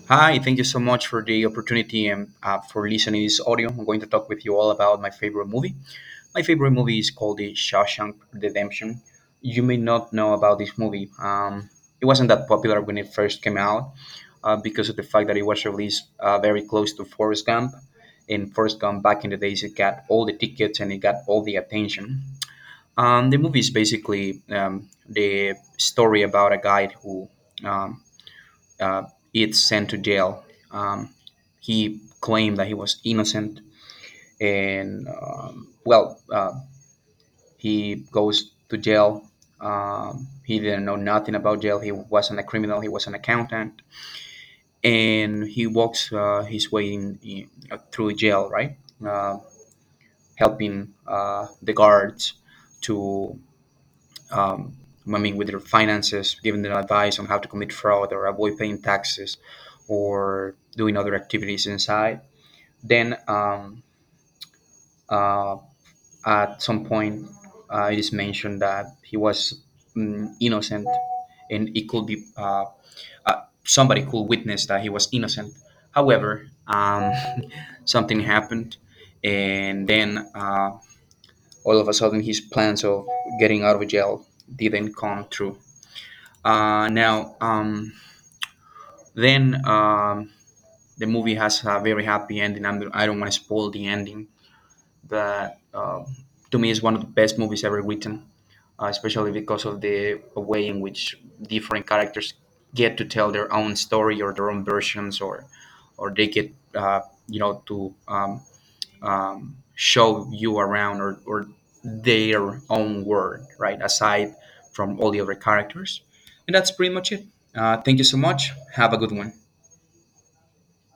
Hi, thank you so much for the opportunity and for listening to this audio. I'm going to talk with you all about my favorite movie. My favorite movie is called The Shawshank Redemption. You may not know about this movie. It wasn't that popular when it first came out because of the fact that it was released very close to Forrest Gump. In Forrest Gump, back in the days, it got all the tickets and it got all the attention. The movie is basically the story about a guy who um, uh, is sent to jail. He claimed that he was innocent, and he goes to jail. He didn't know nothing about jail. He wasn't a criminal. He was an accountant, and he walks his way through jail, right? Uh, Helping the guards to with their finances, giving them advice on how to commit fraud or avoid paying taxes or doing other activities inside. Then uh, at some point, it is mentioned that he was innocent, and it could be somebody could witness that he was innocent. However, something happened, and then all of a sudden, his plans of getting out of jail didn't come true. Now, then the movie has a very happy ending. I don't want to spoil the ending, but to me, it's one of the best movies ever written, especially because of the way in which different characters get to tell their own story or their own versions, or they get to show you around or their own world, right? Aside from all the other characters, and that's pretty much it. Thank you so much. Have a good one.